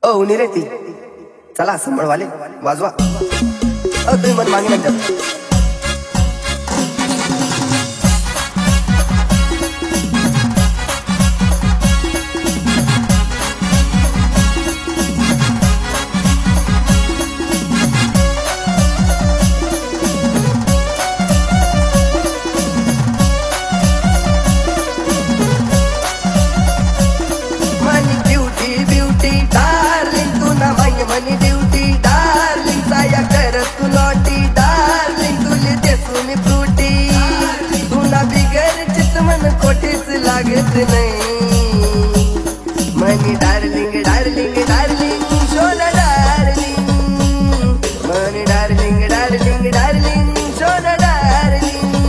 ओ निरेती चला संभळवाले वाजवा तुम्ही मन मागे नंतर मनी ड्यूटी डार्लिंग साया कर तू नॉटी डार्लिंग तुले देसू मी फ्रूटी तुला बिगर चित मन कोठीच लागत नाही मनी डार्लिंग डार्लिंग डार्लिंग सोना डार्लिंग मनी डार्लिंग डार्लिंग डार्लिंग सोना डार्लिंग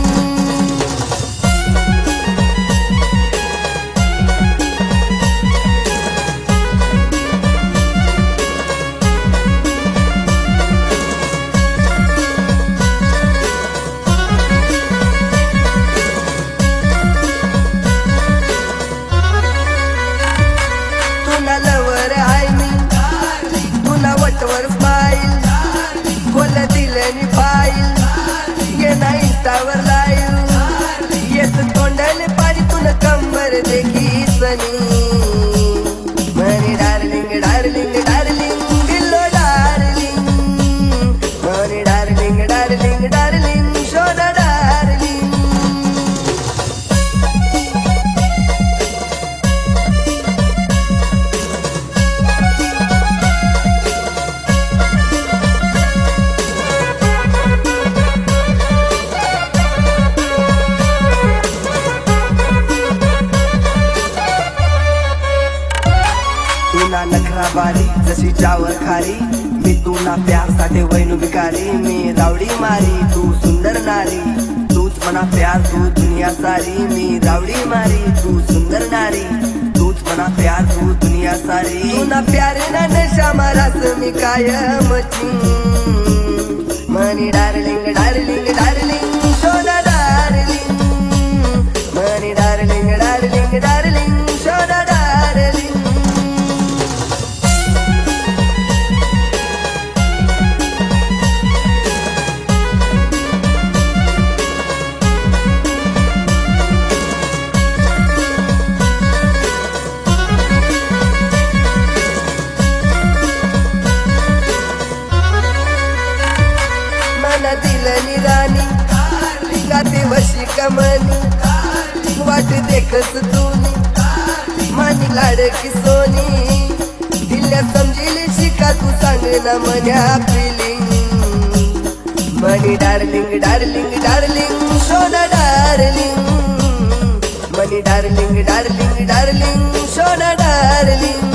लवर आहे मी तुला वटवर स्माईल बोल दिल्याने फाईल ये ना इंस्टावर लाईव्ह येत तोंडाने पाणी तुला कंबर देखी सनी मनी डार्लिंग डार्लिंग डार्लिंग दिलो डार्लिंग मनी डार्लिंग डार्लिंग डार्लिंग सोना डार्लिंग नखरा बारी जशी चावर खारी मी तुला प्यार साठी वैनु भिकारी मी रावडी मारी तू सुंदर नारी तूच मना प्यार तू दुनिया सारी मी रावडी मारी तू सुंदर नारी तूच मना प्यार तू दुनिया सारी तुला प्यार ना नशा मारास मी कायम मनी डार्लिंग डार्लिंग डार्लिंग सोना डार्लिंग मनी डार्लिंग डार्लिंग डार्लिंग सोना डार्लिंग दिलनी राणी गाते वशी कमनी वाट देखस तूनी मानी लाडकी सोनी दिल्या समजील शिका तू सांग ना मन्या फिलिंग मनी डार्लिंग डार्लिंग डार्लिंग सोना डार्लिंग मनी डार्लिंग डार्लिंग डार्लिंग सोना डार्लिंग